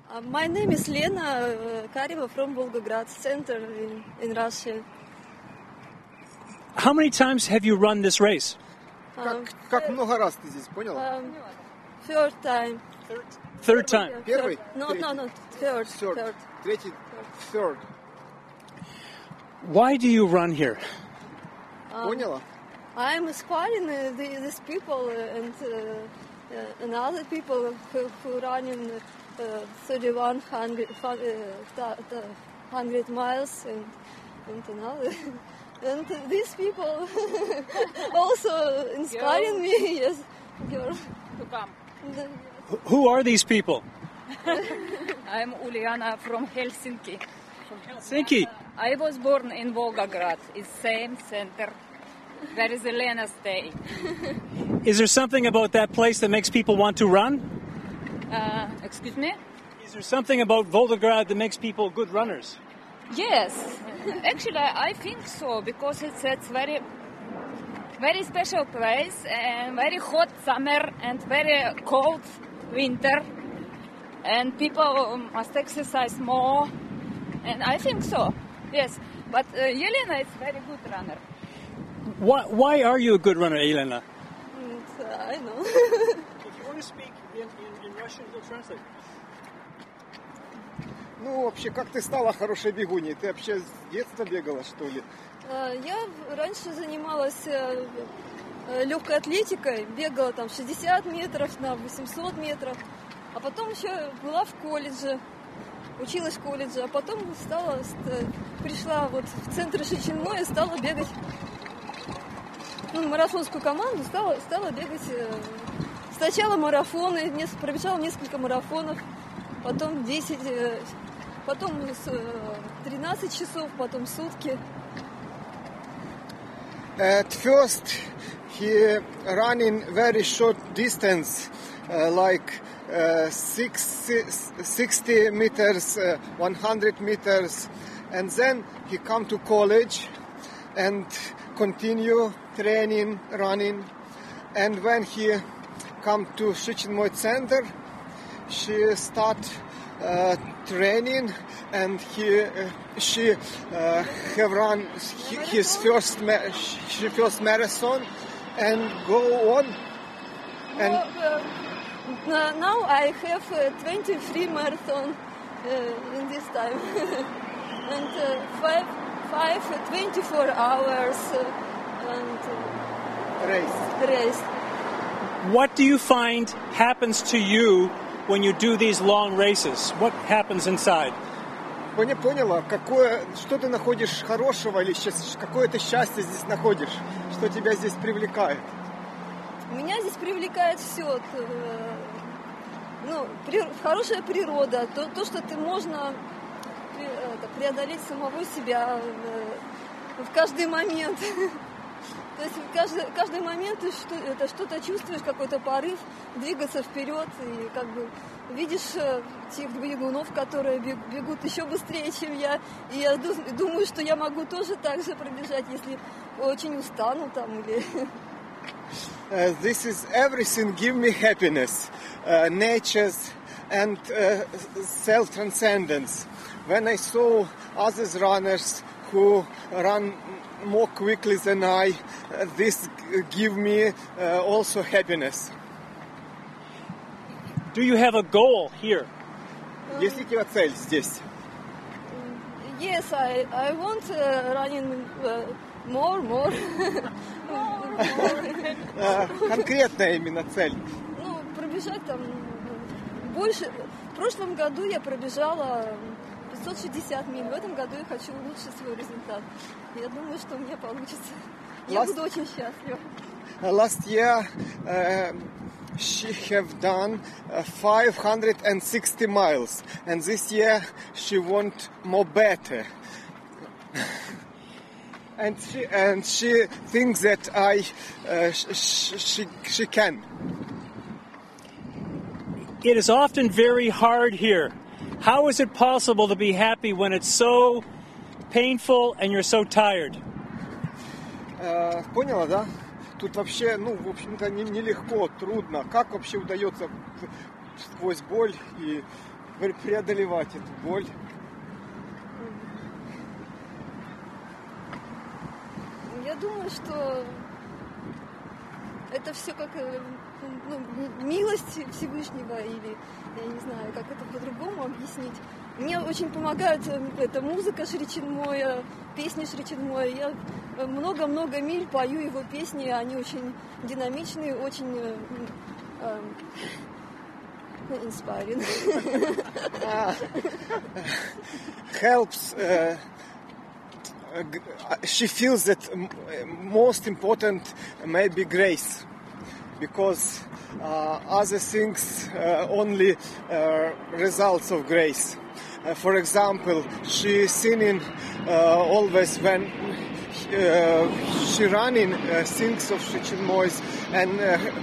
My name is Lena Kareva from Volgograd Center in Russia. How many times have you run this race? Как много раз ты здесь, поняла? Third time. Third time. Первый? No, third. Третий, third. Why do you run here? Поняла? I'm inspiring these people and other people who run in 3,100 miles and another. And these people also inspiring me. Yes, girl. To come. Who are these people? I'm Uliana from Helsinki. Helsinki. I was born in Volgograd. It's same center. Where is Elena stay? Is there something about that place that makes people want to run? Excuse me? Is there something about Volgograd that makes people good runners? Yes, actually I think so, because it's very, very special place and very hot summer and very cold winter, and people must exercise more, and I think so. Yes, but Yelena is very good runner. Why are you a good runner, Elena? I know. If you want to speak in Russian, he'll translate. Ну, вообще, как ты стала хорошей бегуней? Ты вообще с детства бегала, что ли? Я раньше занималась легкой атлетикой, бегала там 60 метров на 800 метров, а потом еще была в колледже, училась в колледже, а потом пришла вот в центр Шичинмо и стала бегать, в марафонскую команду, стала бегать сначала марафоны, пробежала несколько марафонов, потом 10, потом 13 часов, потом сутки. At first, he running very short distance, like 60 meters, 100 meters, and then he come to college and continue training, running, and when he come to Shichinmoy Center, she start training, and she have run his first marathon and go on. And now I have 23 marathon in this time and 24 hours and race. What do you find happens to you when you do these long races? What happens inside? Поняла, что ты находишь хорошего или какое ты счастье здесь находишь, что тебя здесь привлекает? Меня здесь привлекает все. Хорошая природа, то, что ты можно преодолеть самого себя в каждый момент. То есть в каждый момент ты что-то чувствуешь, какой-то порыв двигаться вперед, и как бы видишь тех бегунов, которые бегут еще быстрее, чем я. И я думаю, что я могу тоже так же пробежать, если очень устану там или... This is everything give me happiness, nature and self-transcendence. When I saw other runners who run more quickly than I, this give me also happiness. Do you have a goal here? Есть ли у тебя цель здесь? Yes, I want running more. Конкретная именно цель. Пробежать там больше. В прошлом году я пробежала 560 миль. В этом году я хочу улучшить свой результат. Я думаю, что у меня получится. Я буду очень счастлива. Last year, she have done 560 miles, and this year she want more better. And she thinks that she can. It is often very hard here. How is it possible to be happy when it's so painful and you're so tired? Поняла, да? Тут вообще, в общем-то, нелегко, трудно. Как вообще удается сквозь боль и преодолевать эту боль. Я думаю, что это все как милость Всевышнего, или я не знаю, как это по-другому объяснить. Мне очень помогает эта музыка Шри Чинмоя, песни Шри Чинмоя. Я много-много миль пою его песни, они очень динамичные, очень inspiring. Helps. She feels that most important may be grace, because other things only results of grace. For example, she singing always when she running, sings of Shri Chinmoy's and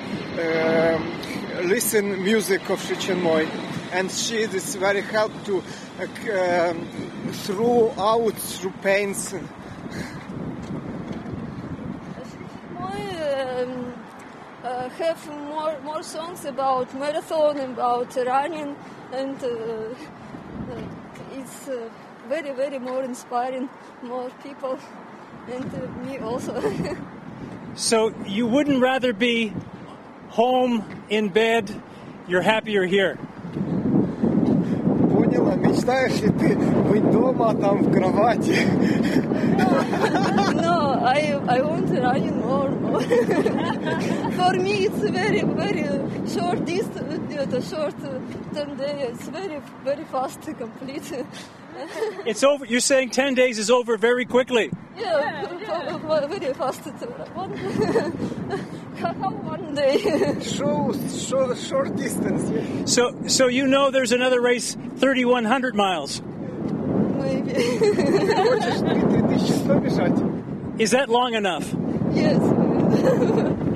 listen music of Shri Chinmoy, and she is very help to through pains. Have more songs about marathon, about running, and it's very more inspiring, more people, and me also. So you wouldn't rather be home in bed, you're happier here? Поняла, мечтаешь ли ты быть дома, там в кровати? No, I want to run more. For me, it's very short distance, short 10 days. It's very fast to complete. It's over. You're saying 10 days is over very quickly. Yeah. Very fast. One day. Short distance. Yeah. So you know there's another race, 3,100 miles. Maybe. Хочешь 3100 бежать? Is that long enough? Yes.